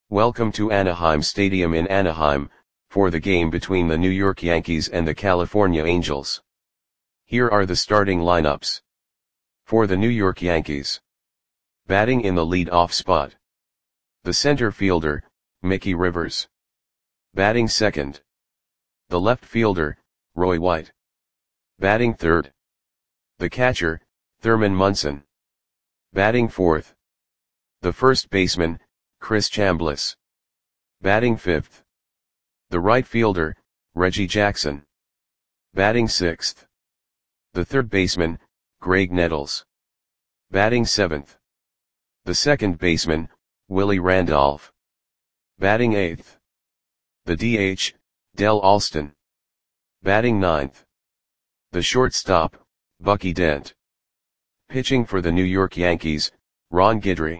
Welcome to Anaheim Stadium in Anaheim, for the game between the New York Yankees and the California Angels. Here are the starting lineups. For the New York Yankees. Batting in the lead-off spot. The center fielder, Mickey Rivers. Batting second. The left fielder, Roy White. Batting third. The catcher, Thurman Munson. Batting fourth. The first baseman, Chris Chambliss. Batting fifth. The right fielder, Reggie Jackson. Batting sixth. The third baseman, Graig Nettles. Batting seventh. The second baseman, Willie Randolph. Batting eighth. The DH, Del Alston. Batting ninth. The shortstop, Bucky Dent. Pitching for the New York Yankees, Ron Guidry.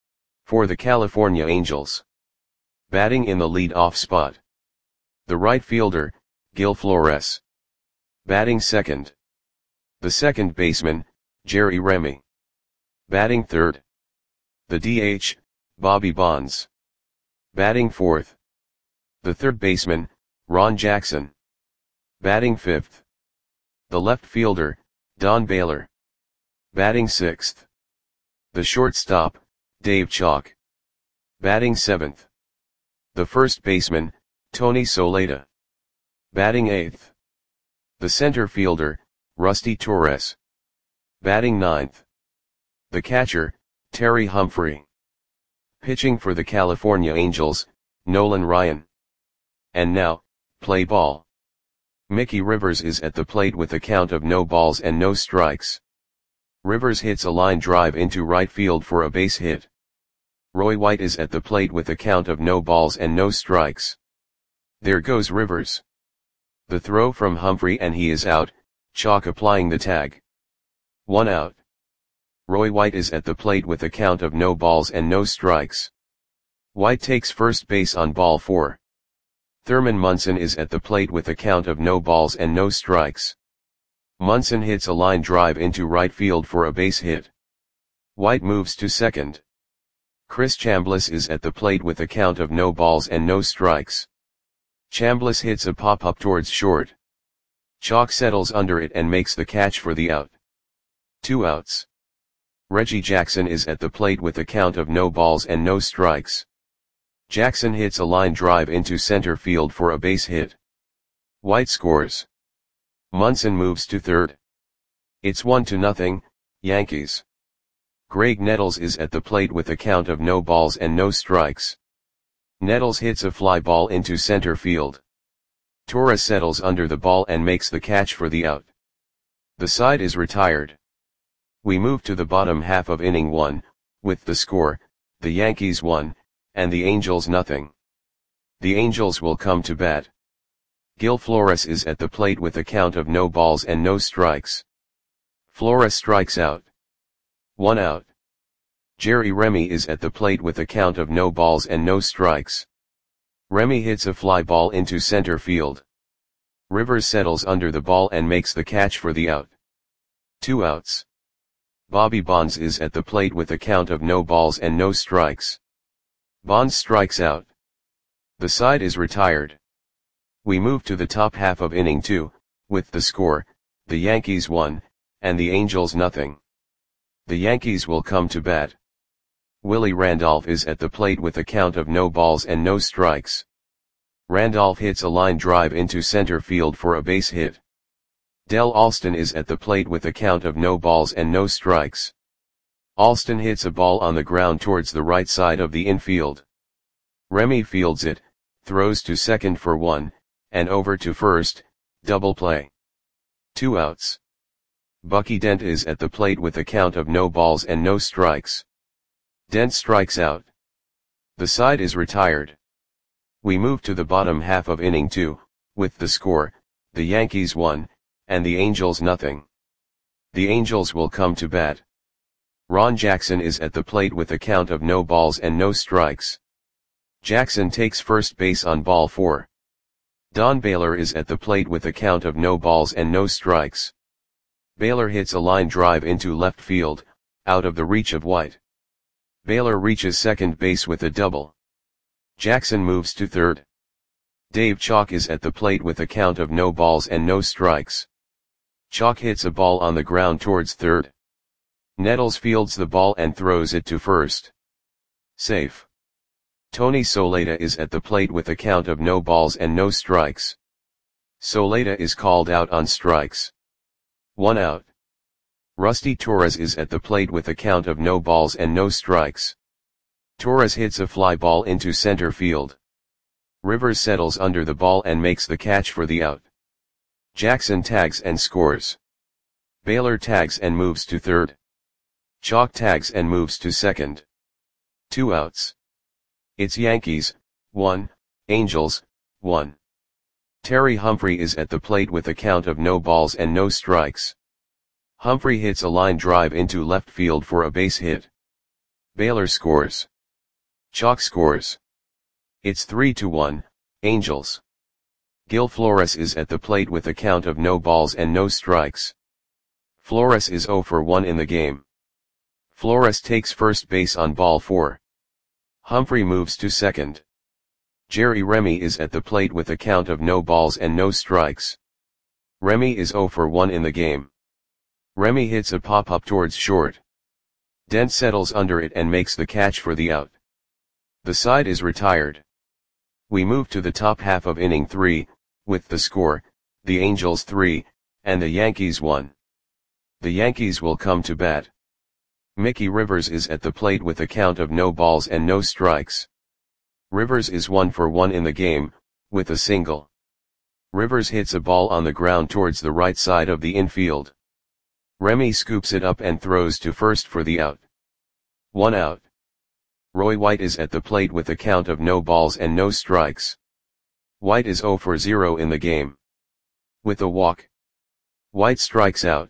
For the California Angels. Batting in the lead-off spot. The right fielder, Gil Flores. Batting second. The second baseman, Jerry Remy. Batting third. The DH, Bobby Bonds. Batting fourth. The third baseman, Ron Jackson. Batting fifth. The left fielder, Don Baylor. Batting sixth. The shortstop, Dave Chalk. Batting seventh. The first baseman, Tony Soleta. Batting eighth. The center fielder, Rusty Torres. Batting ninth. The catcher, Terry Humphrey. Pitching for the California Angels, Nolan Ryan. And now, play ball. Mickey Rivers is at the plate with a count of no balls and no strikes. Rivers hits a line drive into right field for a base hit. Roy White is at the plate with a count of no balls and no strikes. There goes Rivers. The throw from Humphrey and he is out, Chalk applying the tag. 1 out. Roy White is at the plate with a count of no balls and no strikes. White takes first base on ball 4. Thurman Munson is at the plate with a count of no balls and no strikes. Munson hits a line drive into right field for a base hit. White moves to second. Chris Chambliss is at the plate with a count of no balls and no strikes. Chambliss hits a pop-up towards short. Chalk settles under it and makes the catch for the out. 2 outs. Reggie Jackson is at the plate with a count of no balls and no strikes. Jackson hits a line drive into center field for a base hit. White scores. Munson moves to third. It's 1-0, Yankees. Graig Nettles is at the plate with a count of no balls and no strikes. Nettles hits a fly ball into center field. Torres settles under the ball and makes the catch for the out. The side is retired. We move to the bottom half of inning 1, with the score, the Yankees 1, and the Angels 0. The Angels will come to bat. Gil Flores is at the plate with a count of no balls and no strikes. Flores strikes out. 1 out. Jerry Remy is at the plate with a count of no balls and no strikes. Remy hits a fly ball into center field. Rivers settles under the ball and makes the catch for the out. 2 outs. Bobby Bonds is at the plate with a count of no balls and no strikes. Bonds strikes out. The side is retired. We move to the top half of inning 2, with the score, the Yankees 1, and the Angels 0. The Yankees will come to bat. Willie Randolph is at the plate with a count of no balls and no strikes. Randolph hits a line drive into center field for a base hit. Del Alston is at the plate with a count of no balls and no strikes. Alston hits a ball on the ground towards the right side of the infield. Remy fields it, throws to second for 1, and over to first, double play. 2 outs. Bucky Dent is at the plate with a count of no balls and no strikes. Dent strikes out. The side is retired. We move to the bottom half of inning 2, with the score, the Yankees 1, and the Angels 0. The Angels will come to bat. Ron Jackson is at the plate with a count of no balls and no strikes. Jackson takes first base on ball 4. Don Baylor is at the plate with a count of no balls and no strikes. Baylor hits a line drive into left field, out of the reach of White. Baylor reaches second base with a double. Jackson moves to third. Dave Chalk is at the plate with a count of no balls and no strikes. Chalk hits a ball on the ground towards third. Nettles fields the ball and throws it to first. Safe. Tony Soleta is at the plate with a count of no balls and no strikes. Soleta is called out on strikes. 1 out. Rusty Torres is at the plate with a count of no balls and no strikes. Torres hits a fly ball into center field. Rivers settles under the ball and makes the catch for the out. Jackson tags and scores. Baylor tags and moves to third. Chalk tags and moves to second. 2 outs. It's Yankees, 1, Angels, 1. Terry Humphrey is at the plate with a count of no balls and no strikes. Humphrey hits a line drive into left field for a base hit. Baylor scores. Chalk scores. It's 3-1, Angels. Gil Flores is at the plate with a count of no balls and no strikes. Flores is 0 for 1 in the game. Flores takes first base on ball 4. Humphrey moves to second. Jerry Remy is at the plate with a count of no balls and no strikes. Remy is 0 for 1 in the game. Remy hits a pop-up towards short. Dent settles under it and makes the catch for the out. The side is retired. We move to the top half of inning 3, with the score, the Angels 3, and the Yankees 1. The Yankees will come to bat. Mickey Rivers is at the plate with a count of no balls and no strikes. Rivers is 1 for 1 in the game, with a single. Rivers hits a ball on the ground towards the right side of the infield. Remy scoops it up and throws to first for the out. 1 out. Roy White is at the plate with a count of no balls and no strikes. White is 0 for 0 in the game. With a walk. White strikes out.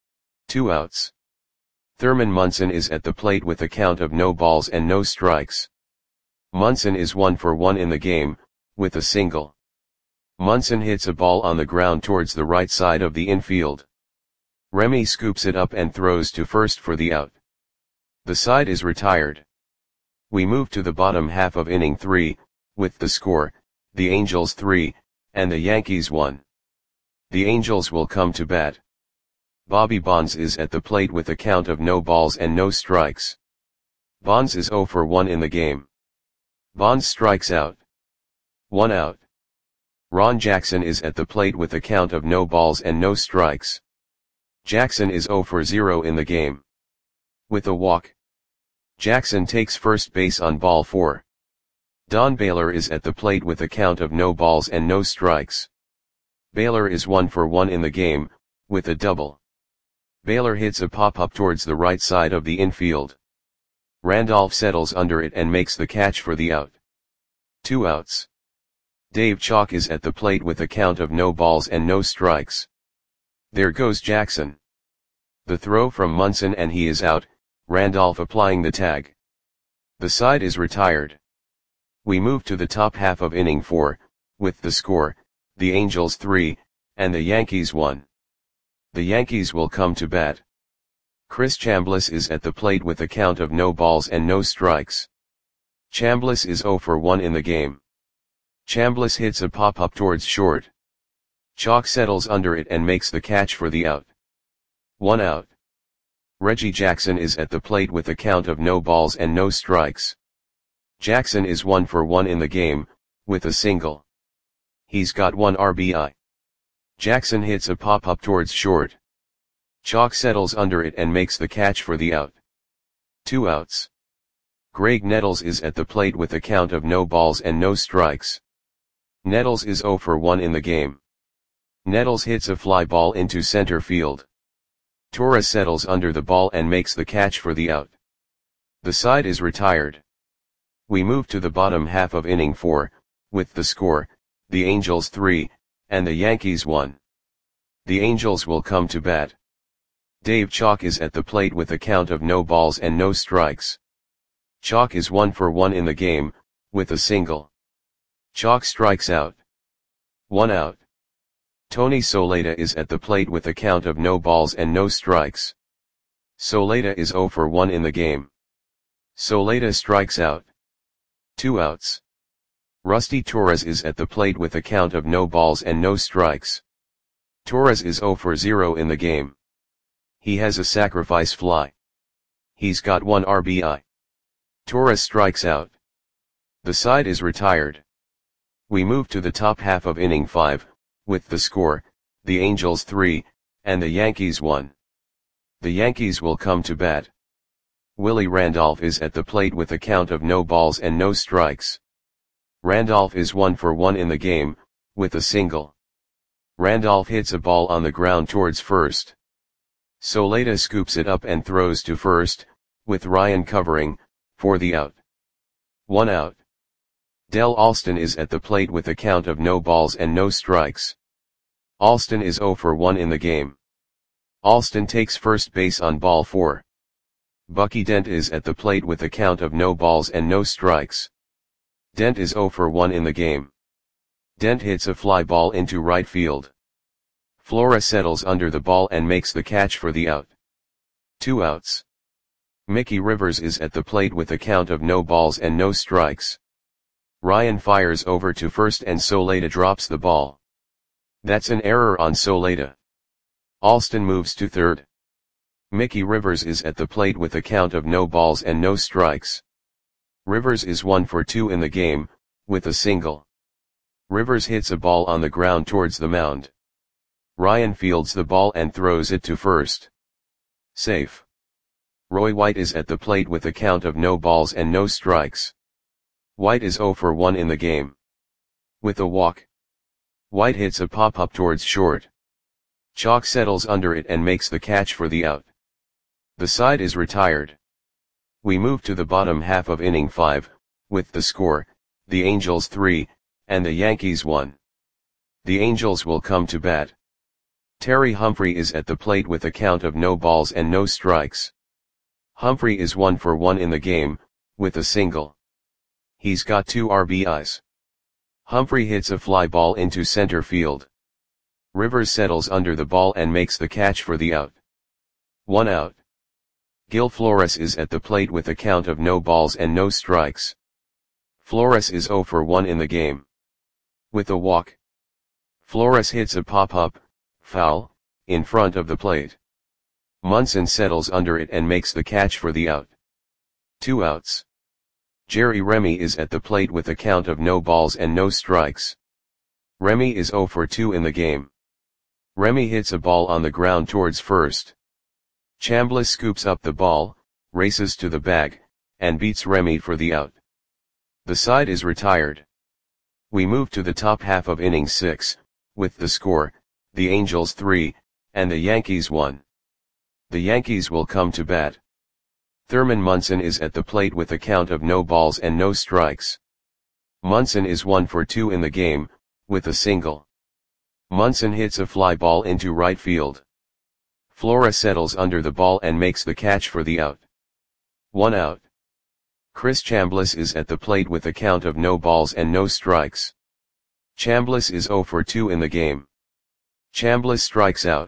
2 outs. Thurman Munson is at the plate with a count of no balls and no strikes. Munson is 1 for 1 in the game, with a single. Munson hits a ball on the ground towards the right side of the infield. Remy scoops it up and throws to first for the out. The side is retired. We move to the bottom half of inning 3, with the score, the Angels 3, and the Yankees 1. The Angels will come to bat. Bobby Bonds is at the plate with a count of no balls and no strikes. Bonds is 0 for 1 in the game. Bonds strikes out. 1 out. Ron Jackson is at the plate with a count of no balls and no strikes. Jackson is 0 for 0 in the game. With a walk. Jackson takes first base on ball 4. Don Baylor is at the plate with a count of no balls and no strikes. Baylor is 1 for 1 in the game, with a double. Baylor hits a pop-up towards the right side of the infield. Randolph settles under it and makes the catch for the out. 2 outs. Dave Chalk is at the plate with a count of no balls and no strikes. There goes Jackson. The throw from Munson and he is out, Randolph applying the tag. The side is retired. We move to the top half of inning 4, with the score, the Angels 3, and the Yankees 1. The Yankees will come to bat. Chris Chambliss is at the plate with a count of no balls and no strikes. Chambliss is 0 for 1 in the game. Chambliss hits a pop-up towards short. Chalk settles under it and makes the catch for the out. 1 out. Reggie Jackson is at the plate with a count of no balls and no strikes. Jackson is 1 for 1 in the game, with a single. He's got 1 RBI. Jackson hits a pop-up towards short. Chalk settles under it and makes the catch for the out. 2 outs. Greg Nettles is at the plate with a count of no balls and no strikes. Nettles is 0 for 1 in the game. Nettles hits a fly ball into center field. Torres settles under the ball and makes the catch for the out. The side is retired. We move to the bottom half of inning 4, with the score, the Angels 3, and the Yankees 1. The Angels will come to bat. Dave Chalk is at the plate with a count of no balls and no strikes. Chalk is 1 for 1 in the game, with a single. Chalk strikes out. 1 out. Tony Soleta is at the plate with a count of no balls and no strikes. Soleta is 0 for 1 in the game. Soleta strikes out. 2 outs. Rusty Torres is at the plate with a count of no balls and no strikes. Torres is 0 for 0 in the game. He has a sacrifice fly. He's got 1 RBI. Torres strikes out. The side is retired. We move to the top half of inning 5, with the score, the Angels 3, and the Yankees 1. The Yankees will come to bat. Willie Randolph is at the plate with a count of no balls and no strikes. Randolph is 1 for 1 in the game, with a single. Randolph hits a ball on the ground towards first. Soleta scoops it up and throws to first, with Ryan covering, for the out. 1 out. Del Alston is at the plate with a count of no balls and no strikes. Alston is 0 for 1 in the game. Alston takes first base on ball 4. Bucky Dent is at the plate with a count of no balls and no strikes. Dent is 0 for 1 in the game. Dent hits a fly ball into right field. Flora settles under the ball and makes the catch for the out. 2 outs. Mickey Rivers is at the plate with a count of no balls and no strikes. Ryan fires over to first and Soleta drops the ball. That's an error on Soleta. Alston moves to third. Mickey Rivers is at the plate with a count of no balls and no strikes. Rivers is 1 for 2 in the game, with a single. Rivers hits a ball on the ground towards the mound. Ryan fields the ball and throws it to first. Safe. Roy White is at the plate with a count of no balls and no strikes. White is 0 for 1 in the game. With a walk. White hits a pop-up towards short. Chalk settles under it and makes the catch for the out. The side is retired. We move to the bottom half of inning 5, with the score, the Angels 3, and the Yankees 1. The Angels will come to bat. Terry Humphrey is at the plate with a count of no balls and no strikes. Humphrey is 1 for 1 in the game, with a single. He's got 2 RBIs. Humphrey hits a fly ball into center field. Rivers settles under the ball and makes the catch for the out. 1 out. Gil Flores is at the plate with a count of no balls and no strikes. Flores is 0 for 1 in the game. With a walk. Flores hits a pop-up, foul, in front of the plate. Munson settles under it and makes the catch for the out. 2 outs. Jerry Remy is at the plate with a count of no balls and no strikes. Remy is 0 for 2 in the game. Remy hits a ball on the ground towards first. Chambliss scoops up the ball, races to the bag, and beats Remy for the out. The side is retired. We move to the top half of inning 6, with the score, the Angels 3, and the Yankees 1. The Yankees will come to bat. Thurman Munson is at the plate with a count of no balls and no strikes. Munson is 1 for 2 in the game, with a single. Munson hits a fly ball into right field. Flora settles under the ball and makes the catch for the out. 1 out. Chris Chambliss is at the plate with a count of no balls and no strikes. Chambliss is 0 for 2 in the game. Chambliss strikes out.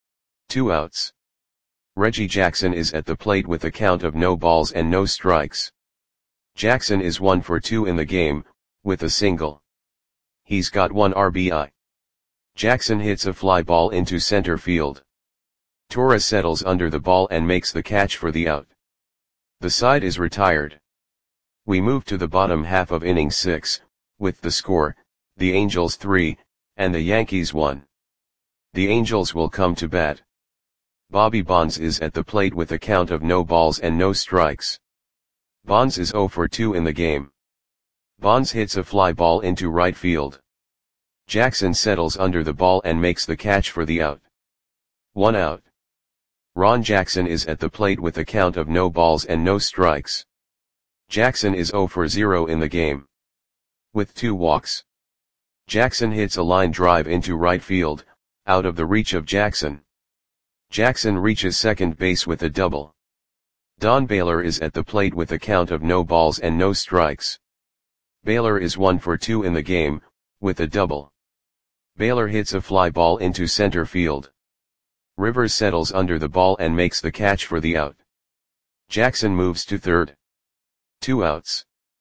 2 outs. Reggie Jackson is at the plate with a count of no balls and no strikes. Jackson is 1 for 2 in the game, with a single. He's got 1 RBI. Jackson hits a fly ball into center field. Torres settles under the ball and makes the catch for the out. The side is retired. We move to the bottom half of inning 6, with the score, the Angels 3, and the Yankees 1. The Angels will come to bat. Bobby Bonds is at the plate with a count of no balls and no strikes. Bonds is 0 for 2 in the game. Bonds hits a fly ball into right field. Jackson settles under the ball and makes the catch for the out. 1 out. Ron Jackson is at the plate with a count of no balls and no strikes. Jackson is 0 for 0 in the game. With 2 walks. Jackson hits a line drive into right field, out of the reach of Jackson. Jackson reaches second base with a double. Don Baylor is at the plate with a count of no balls and no strikes. Baylor is 1 for 2 in the game, with a double. Baylor hits a fly ball into center field. Rivers settles under the ball and makes the catch for the out. Jackson moves to third. 2 outs.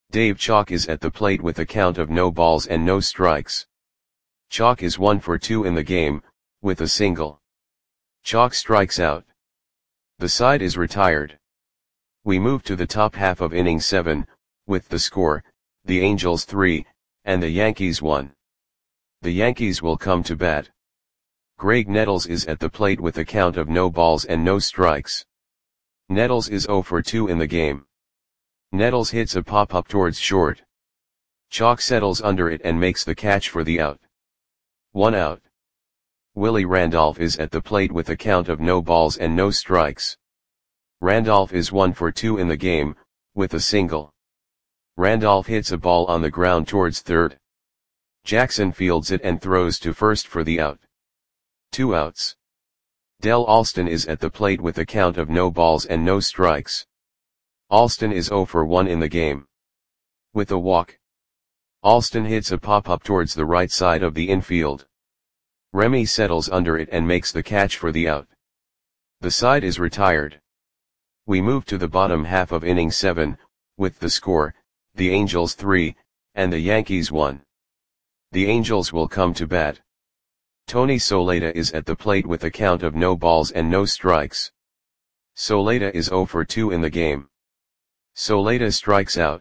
Dave Chalk is at the plate with a count of no balls and no strikes. Chalk is 1 for 2 in the game, with a single. Chalk strikes out. The side is retired. We move to the top half of inning 7, with the score, the Angels 3, and the Yankees 1. The Yankees will come to bat. Greg Nettles is at the plate with a count of no balls and no strikes. Nettles is 0 for 2 in the game. Nettles hits a pop-up towards short. Chalk settles under it and makes the catch for the out. 1 out. Willie Randolph is at the plate with a count of no balls and no strikes. Randolph is 1 for 2 in the game, with a single. Randolph hits a ball on the ground towards third. Jackson fields it and throws to first for the out. 2 outs. Del Alston is at the plate with a count of no balls and no strikes. Alston is 0 for 1 in the game. With a walk. Alston hits a pop-up towards the right side of the infield. Remy settles under it and makes the catch for the out. The side is retired. We move to the bottom half of inning 7, with the score, the Angels 3, and the Yankees 1. The Angels will come to bat. Tony Soleta is at the plate with a count of no balls and no strikes. Soleta is 0 for 2 in the game. Soleta strikes out.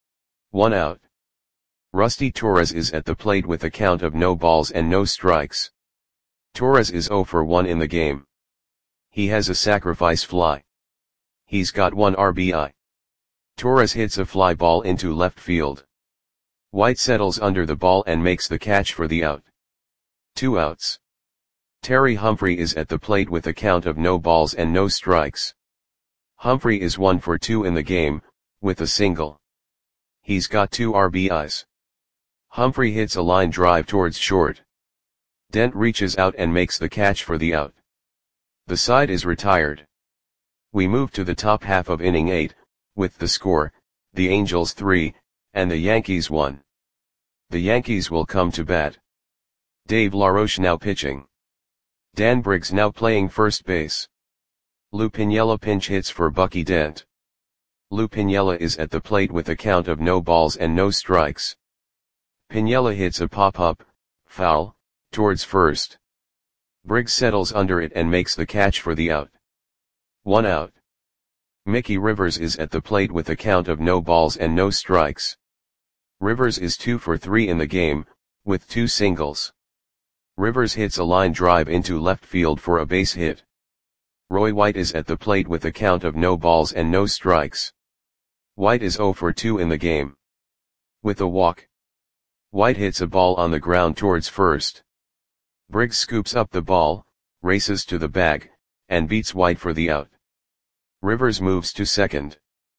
1 out. Rusty Torres is at the plate with a count of no balls and no strikes. Torres is 0 for 1 in the game. He has a sacrifice fly. He's got 1 RBI. Torres hits a fly ball into left field. White settles under the ball and makes the catch for the out. 2 outs. Terry Humphrey is at the plate with a count of no balls and no strikes. Humphrey is 1 for 2 in the game, with a single. He's got 2 RBIs. Humphrey hits a line drive towards short. Dent reaches out and makes the catch for the out. The side is retired. We move to the top half of inning 8, with the score, the Angels 3, and the Yankees 1. The Yankees will come to bat. Dave LaRoche now pitching. Dan Briggs now playing first base. Lou Piniella pinch hits for Bucky Dent. Lou Piniella is at the plate with a count of no balls and no strikes. Piniella hits a pop-up, foul, towards first. Briggs settles under it and makes the catch for the out. 1 out. Mickey Rivers is at the plate with a count of no balls and no strikes. Rivers is 2 for 3 in the game, with 2 singles. Rivers hits a line drive into left field for a base hit. Roy White is at the plate with a count of no balls and no strikes. White is 0 for 2 in the game. With a walk. White hits a ball on the ground towards first. Briggs scoops up the ball, races to the bag, and beats White for the out. Rivers moves to second.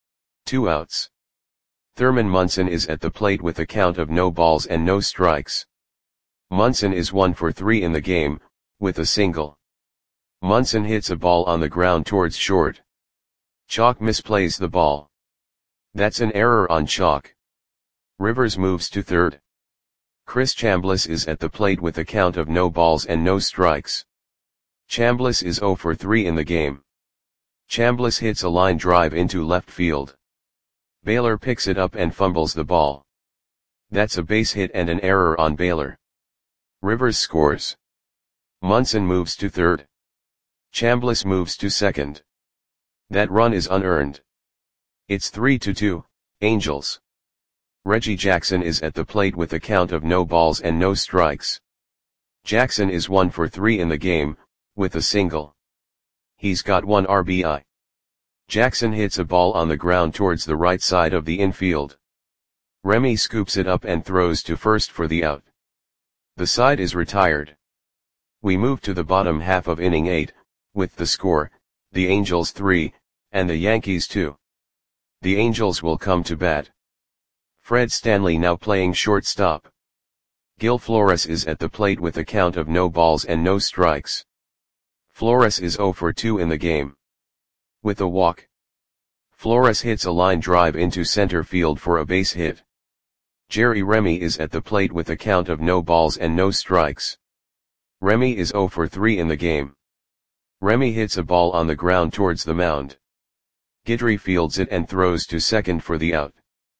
2 outs. Thurman Munson is at the plate with a count of no balls and no strikes. Munson is 1 for 3 in the game, with a single. Munson hits a ball on the ground towards short. Chalk misplays the ball. That's an error on Chalk. Rivers moves to third. Chris Chambliss is at the plate with a count of no balls and no strikes. Chambliss is 0 for 3 in the game. Chambliss hits a line drive into left field. Baylor picks it up and fumbles the ball. That's a base hit and an error on Baylor. Rivers scores. Munson moves to third. Chambliss moves to second. That run is unearned. It's 3-2, Angels. Reggie Jackson is at the plate with a count of no balls and no strikes. Jackson is 1 for 3 in the game, with a single. He's got 1 RBI. Jackson hits a ball on the ground towards the right side of the infield. Remy scoops it up and throws to first for the out. The side is retired. We move to the bottom half of inning 8, with the score, the Angels 3, and the Yankees 2. The Angels will come to bat. Fred Stanley now playing shortstop. Gil Flores is at the plate with a count of no balls and no strikes. Flores is 0 for 2 in the game. With a walk. Flores hits a line drive into center field for a base hit. Jerry Remy is at the plate with a count of no balls and no strikes. Remy is 0 for 3 in the game. Remy hits a ball on the ground towards the mound. Guidry fields it and throws to second for the out.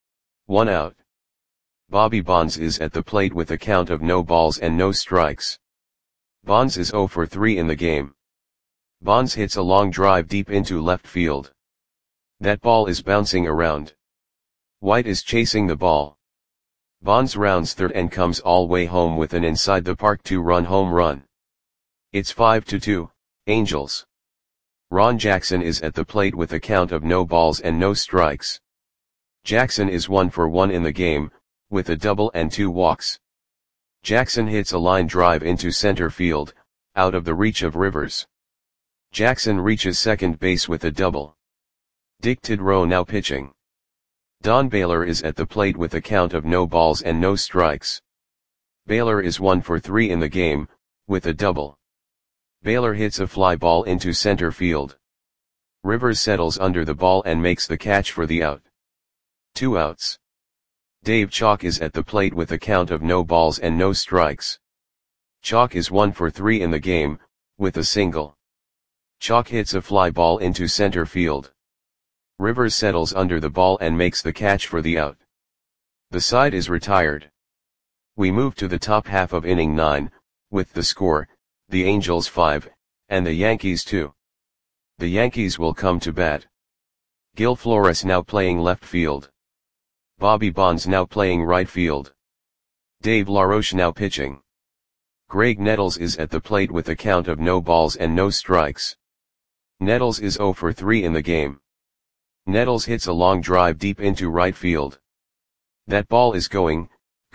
1 out. Bobby Bonds is at the plate with a count of no balls and no strikes. Bonds is 0 for 3 in the game. Bonds hits a long drive deep into left field. That ball is bouncing around. White is chasing the ball. Bonds rounds third and comes all way home with an inside the park 2-run home run. It's 5-2, Angels. Ron Jackson is at the plate with a count of no balls and no strikes. Jackson is 1 for 1 in the game, with a double and 2 walks. Jackson hits a line drive into center field, out of the reach of Rivers. Jackson reaches second base with a double. Dick Tidrow now pitching. Don Baylor is at the plate with a count of no balls and no strikes. Baylor is 1 for 3 in the game, with a double. Baylor hits a fly ball into center field. Rivers settles under the ball and makes the catch for the out. 2 outs. Dave Chalk is at the plate with a count of no balls and no strikes. Chalk is 1 for 3 in the game, with a single. Chalk hits a fly ball into center field. Rivers settles under the ball and makes the catch for the out. The side is retired. We move to the top half of inning 9, with the score, the Angels 5, and the Yankees 2. The Yankees will come to bat. Gil Flores now playing left field. Bobby Bonds now playing right field. Dave LaRoche now pitching. Greg Nettles is at the plate with a count of no balls and no strikes. Nettles is 0 for 3 in the game. Nettles hits a long drive deep into right field. That ball is gone.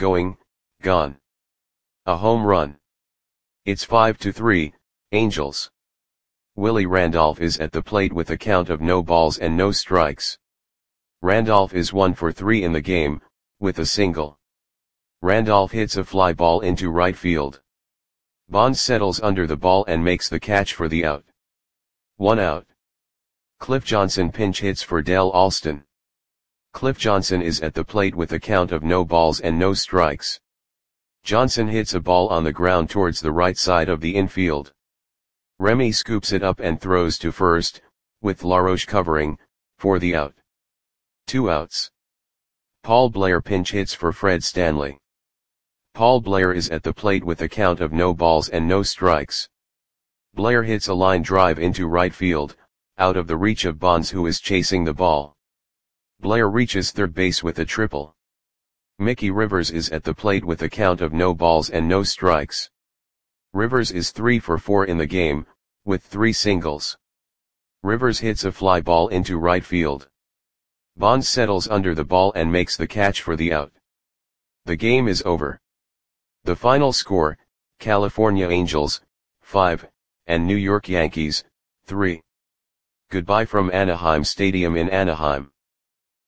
A home run. It's 5-3, Angels. Willie Randolph is at the plate with a count of no balls and no strikes. Randolph is 1 for 3 in the game, with a single. Randolph hits a fly ball into right field. Bonds settles under the ball and makes the catch for the out. 1 out. Cliff Johnson pinch hits for Dell Alston. Cliff Johnson is at the plate with a count of no balls and no strikes. Johnson hits a ball on the ground towards the right side of the infield. Remy scoops it up and throws to first, with LaRoche covering, for the out. 2 outs. Paul Blair pinch hits for Fred Stanley. Paul Blair is at the plate with a count of no balls and no strikes. Blair hits a line drive into right field, out of the reach of Bonds who is chasing the ball. Blair reaches third base with a triple. Mickey Rivers is at the plate with a count of no balls and no strikes. Rivers is 3 for 4 in the game, with 3 singles. Rivers hits a fly ball into right field. Bonds settles under the ball and makes the catch for the out. The game is over. The final score, California Angels, 5, and New York Yankees, 3. Goodbye from Anaheim Stadium in Anaheim.